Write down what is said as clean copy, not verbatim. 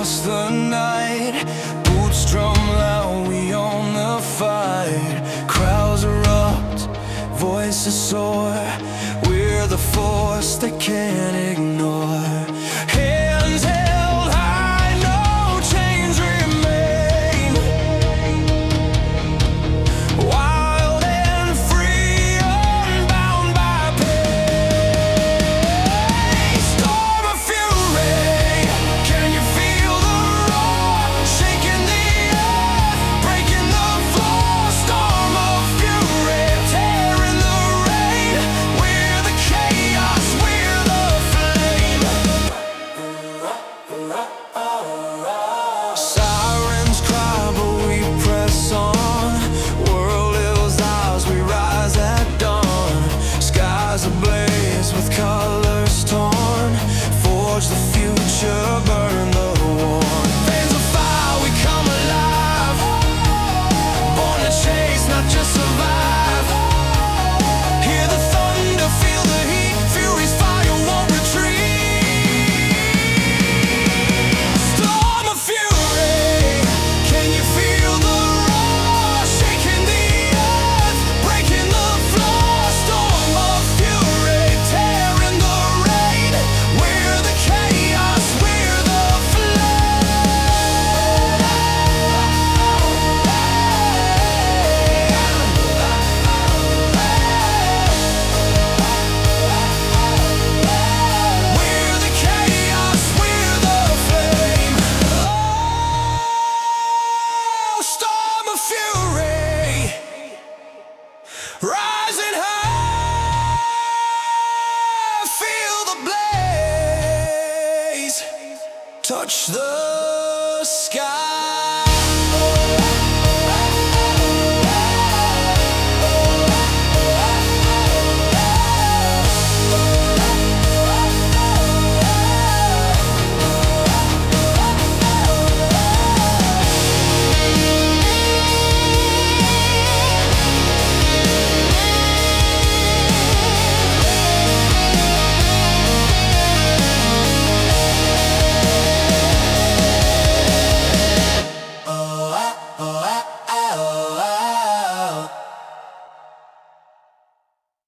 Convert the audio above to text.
across the night. Boots drum loud, we on the fight. Crowds erupt, voices soar. We're the force they can't ignore. Hands held high, no chains remain. Wild and free, unbound by pain. Storm of fury, can you feel the roar? Shaking the earth, breaking the floor. Storm of fury, tearing the rain. We're the chaos, we're the flame. Sirens cry, but we press on. World is ours, we rise at dawn. Skies ablaze with colors torn. Forge the future, burn the war. Fans of fire, we come alive. Born to chase, not just survive. Hear the thunder, feel the heat. Fury's fire won't retreat. Storm of fury, can you feel the roar? Shaking the earth, breaking the floor. Storm of fury, tearing the rain. We're the chaos, we're the flame. We're the chaos, we're the flame. Oh, storm of fury, rising high, feel the blaze, touch the sky.